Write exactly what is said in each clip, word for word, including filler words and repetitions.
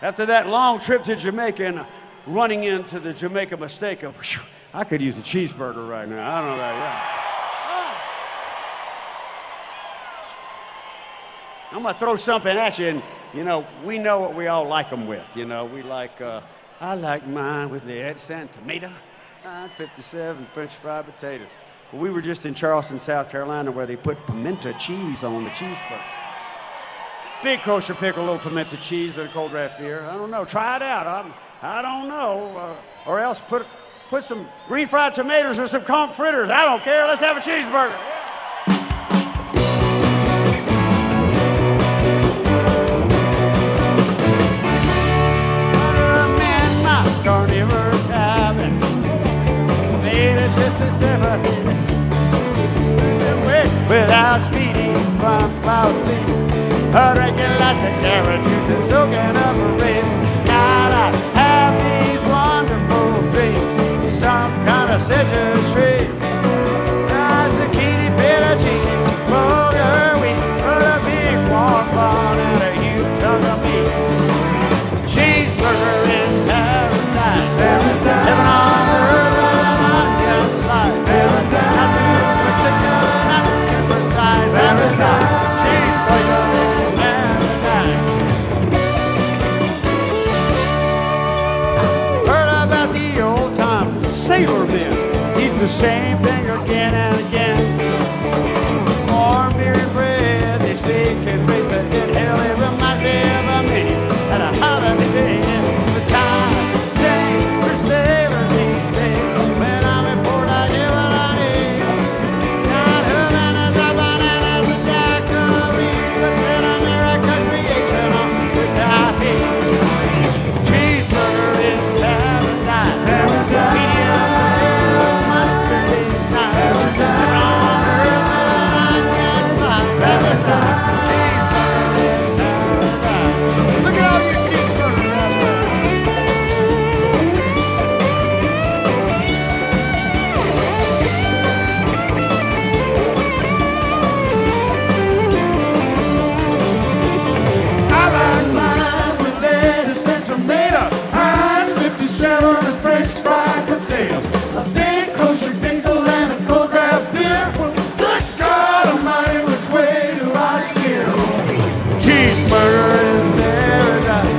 After that long trip to Jamaica and running into the Jamaica mistake of, whew, I could use a cheeseburger right now. I don't know about that. I'm gonna throw something at you, and you know, we know what we all like them with. You know, we like, uh, I like mine with lettuce and tomato, nine fifty-seven French fried potatoes. But we were just in Charleston, South Carolina, where they put pimento cheese on the cheeseburger. Big kosher pickle, little pimento cheese, and a cold draft beer. I don't know. Try it out. I'm, I don't know. Uh, or else put put some green fried tomatoes or some conch fritters. I don't care. Let's have a cheeseburger. Carnivorous habit made it just as ever without speeding from cloud sea. Drinking lots of carrot juice and soaking up a rib. Gotta have these wonderful dreams. Some kind of citrus tree. Zucchini, fettuccine, motor wheat, put a big warm bun and a huge chunk of meat. Cheeseburger is paradise. Paradise. Heaven on earth and on the other side. Paradise. Not too particular, not too precise. Paradise. Cheeseburger is paradise. Heard about the old time sailor men. Eat the same thing again and again. Warm beer and bread, they say can raise a head. Hell, it reminds me of a minute at a holiday day. The time changed for sailors these days. When I'm in port, I get what I need. Got Havanas, bananas, and daiquiris, but then American creation on which I hate. Cheeseburger is paradise. Paradise. Medium rare, mustard is nice. Paradise. On earth, I can't slice. Paradise. Cheeseburger is paradise. Look at all your cheeseburgers out there. I like mine with lettuce and tomato, Heinz fifty-seven and French fried potato, a big kosher pickle and a cold draft beer. Good God Almighty, which way do I steer? Cheeseburger is paradise.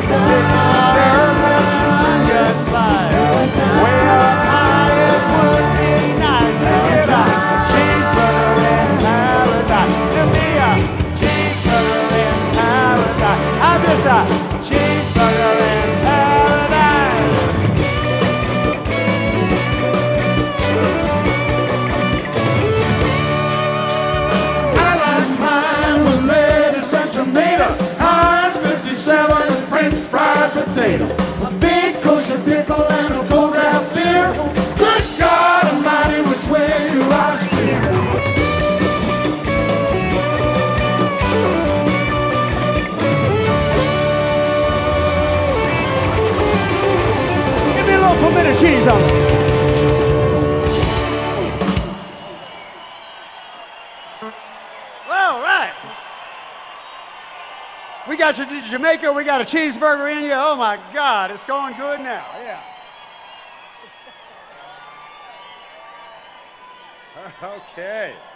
Just like way up high, it would be nice to get a cheeseburger in paradise. To be a cheeseburger in paradise. I'm just a cheeseburger in paradise. I like mine with lettuce and tomato, Heinz fifty-seven and French fried potato, a big kosher pickle and a cold draft beer. Good God Almighty, which way do I steer? Give me a little pimento cheese on it. All right. We got you to Jamaica. We got a cheeseburger in you. Oh my God, it's going good now. Yeah. Okay.